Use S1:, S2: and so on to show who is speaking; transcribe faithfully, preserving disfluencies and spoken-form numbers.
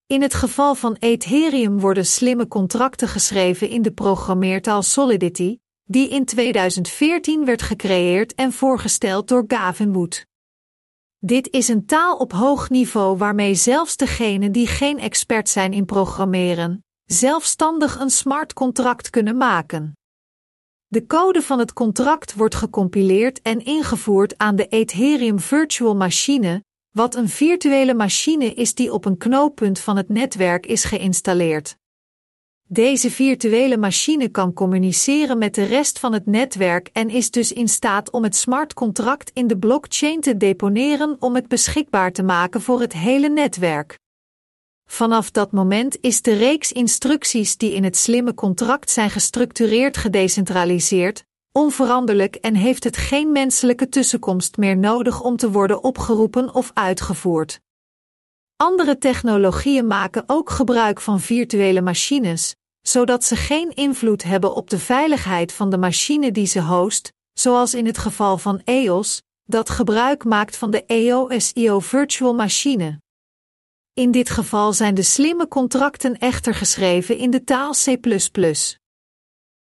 S1: In het geval van Ethereum worden slimme contracten geschreven in de programmeertaal Solidity, die in tweeduizend veertien werd gecreëerd en voorgesteld door Gavin Wood. Dit is een taal op hoog niveau waarmee zelfs degenen die geen expert zijn in programmeren, zelfstandig een smart contract kunnen maken. De code van het contract wordt gecompileerd en ingevoerd aan de Ethereum Virtual Machine, wat een virtuele machine is die op een knooppunt van het netwerk is geïnstalleerd. Deze virtuele machine kan communiceren met de rest van het netwerk en is dus in staat om het smart contract in de blockchain te deponeren om het beschikbaar te maken voor het hele netwerk. Vanaf dat moment is de reeks instructies die in het slimme contract zijn gestructureerd gedecentraliseerd, onveranderlijk en heeft het geen menselijke tussenkomst meer nodig om te worden opgeroepen of uitgevoerd. Andere technologieën maken ook gebruik van virtuele machines, zodat ze geen invloed hebben op de veiligheid van de machine die ze host, zoals in het geval van E O S, dat gebruik maakt van de E O S I O Virtual Machine. In dit geval zijn de slimme contracten echter geschreven in de taal C plus plus.